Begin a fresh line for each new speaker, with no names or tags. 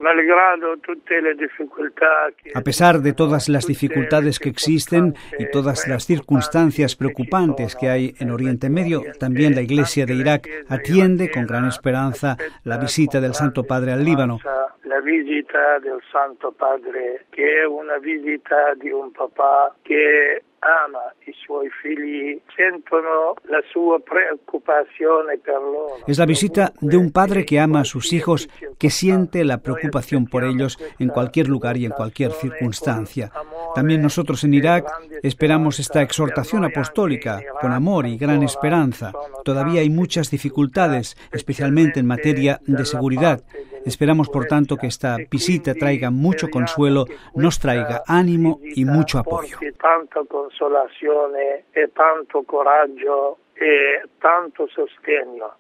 A pesar de todas las dificultades que existen y todas las circunstancias preocupantes que hay en Oriente Medio, también la Iglesia de Irak atiende con gran esperanza la visita del Santo Padre al Líbano.
La visita del Santo Padre, que è una visita di un papà che ama i suoi figli, sentono la sua preoccupazione per loro.
Es la visita de un padre que ama a sus hijos, que siente la preocupación por ellos en cualquier lugar y en cualquier circunstancia. También nosotros en Irak esperamos esta exhortación apostólica con amor y gran esperanza. Todavía hay muchas dificultades, especialmente en materia de seguridad. Esperamos, por tanto, que esta visita traiga mucho consuelo, nos traiga ánimo y mucho apoyo.
Tanta consolazione e tanto coraggio e tanto sostegno.